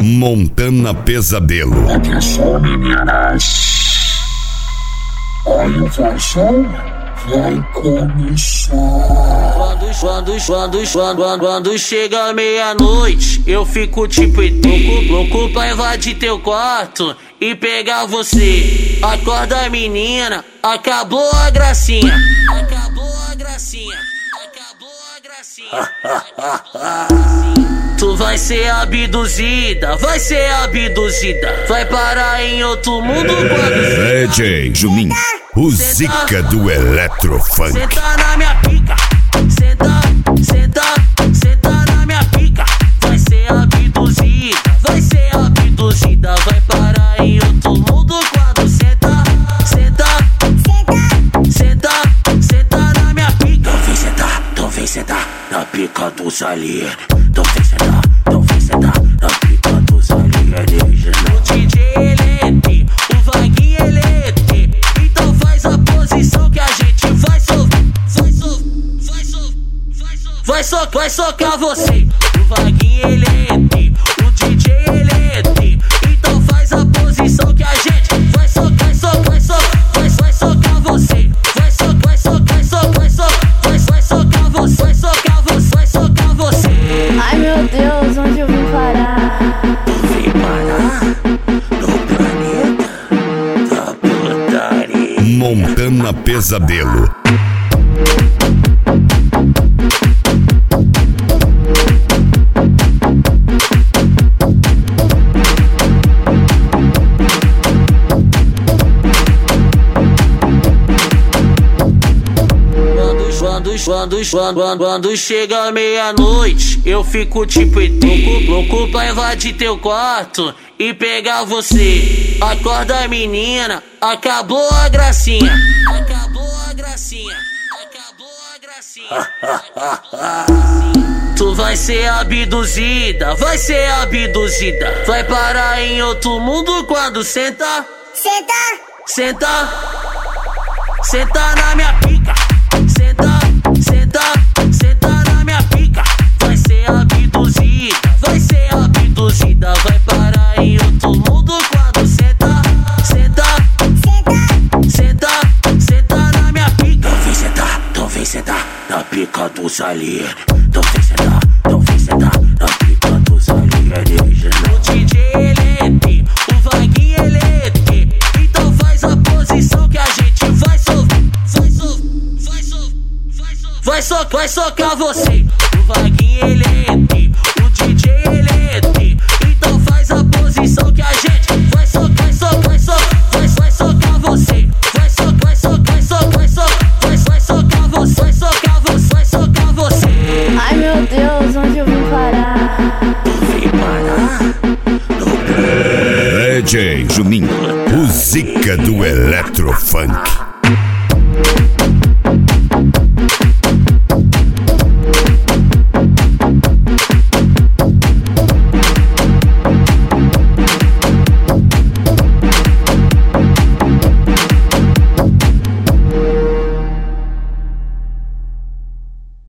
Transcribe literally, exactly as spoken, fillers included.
Montana Pesadelo. Atenção, meninas. Aí o versão vai começar. Quando, quando, quando, quando, quando chega meia-noite, eu fico tipo louco, louco pra invadir teu quarto e pegar você. Acorda, menina, acabou a gracinha. Acabou a gracinha. Acabou a gracinha. Tu vai ser abduzida, vai ser abduzida. Vai parar em outro mundo quando... D J Juninho, o Zica do Eletrofunk. Senta na minha pica, senta, senta, senta na minha pica. Vai ser abduzida, vai ser abduzida. Vai parar em outro mundo quando senta, senta, senta, senta na minha pica. Então vem sentar, então vem sentar na pica do Salier. Então vem sentar, então vem sentar na pica do Salier. O D J Elete, o Vaguinho Elete. Então faz a posição que a gente vai sofrer. Vai sofrer, vai sofrer, vai sofrer. Vai socar, vai socar você. O Vaguinho Elete, o D J Elete. Então faz a posição que a gente vai socar, vai socar, vai socar, vai, vai socar você. Vai socar, vai socar, vai socar, vai socar, vai, vai socar você, vai socar você, vai socar você. Ai meu Deus, onde eu vim parar? Tu vem parar no planeta da putaria. Montana Pesadelo. Quando, quando, quando chega meia-noite, eu fico tipo louco, louco pra invadir teu quarto e pegar você. Acorda, menina, acabou a gracinha. Acabou a gracinha. Acabou a gracinha. Tu vai ser abduzida, vai ser abduzida. Vai parar em outro mundo quando senta, Senta, senta, senta na minha pica. Senta, senta, senta na minha pica. Vai ser abduzida, vai ser abduzida. Vai parar em outro mundo quando senta, senta, senta, senta na minha pica. Então vem sentar, então vem sentar na pica do Salier. Então vem sentar, então vem sentar na pica do Salier. O D J Elete, o Vaguinho Elete. Então faz a posição que a gente vai sofrer. Vai sofrer, vai sofrer. Vai socar, vai socar você. O Vaguinho Elete, o D J Elete. Então faz a posição que a gente vai socar, vai socar, vai socar, vai, vai socar você. Vai socar, vai socar, vai socar, vai socar, vai, vai socar você, vai socar você, vai socar você. ai meu Deus, onde eu vim parar? Tu vem parar no planeta. D J Juninho, o Zica do Eletrofunk.